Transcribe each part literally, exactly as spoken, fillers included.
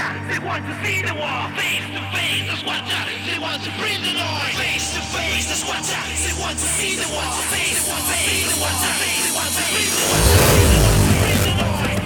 they want to see the war. Face to face, the squatter, they want to bring the noise. Face to face, the squatter, they want to see the war. Face to face, the squatter, they want to bring the noise.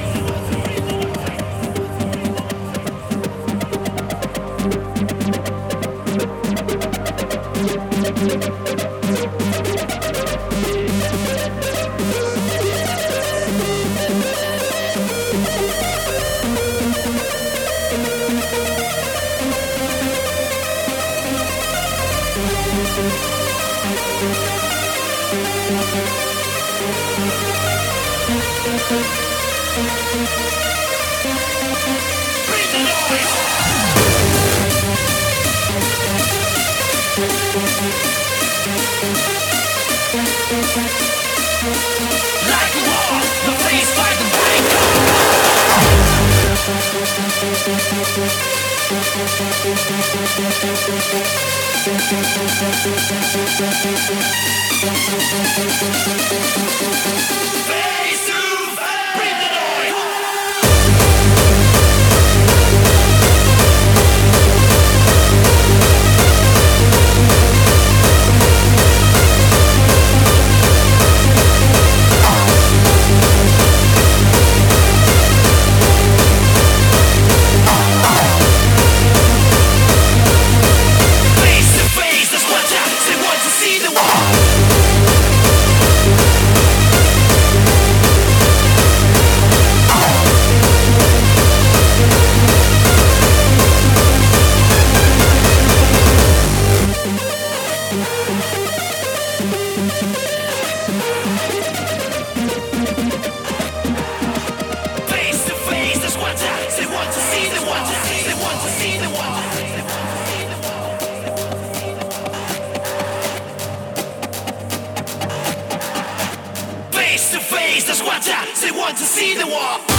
Like a wall, the face by the breaker. Face to face, bring the noise. Face to face, the squatter, they want to see the war.